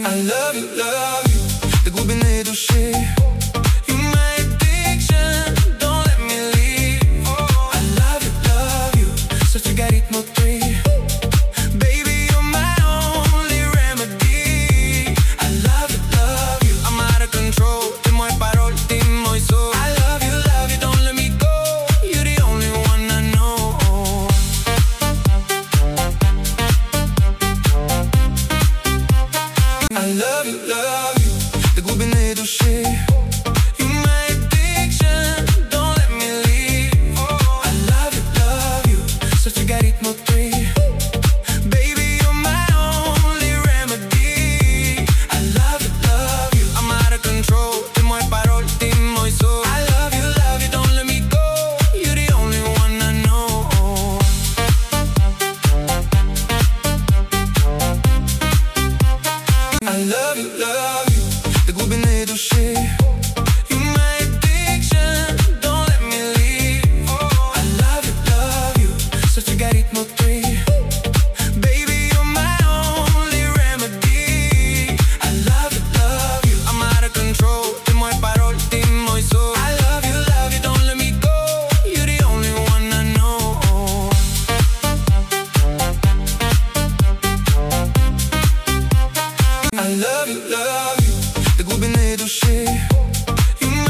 I love you, the glubine duszy. You my addiction, don't let me leave. I love you, srce ga ritmo 3. Baby, you're my only remedy. I love you, I'm out of control. Ti moje parole, ti moj soul. I love you, don't let me go. You're the only one I know. I love you, the glubine duszy. You my addiction, don't let me leave. I love you, srce ga ritmo 3. Baby, you're my only remedy. I love you, I'm out of control. Ti moje parole, ti moj soul. I love you, don't let me go. You're the only one I know. I love you, the glubine duszy.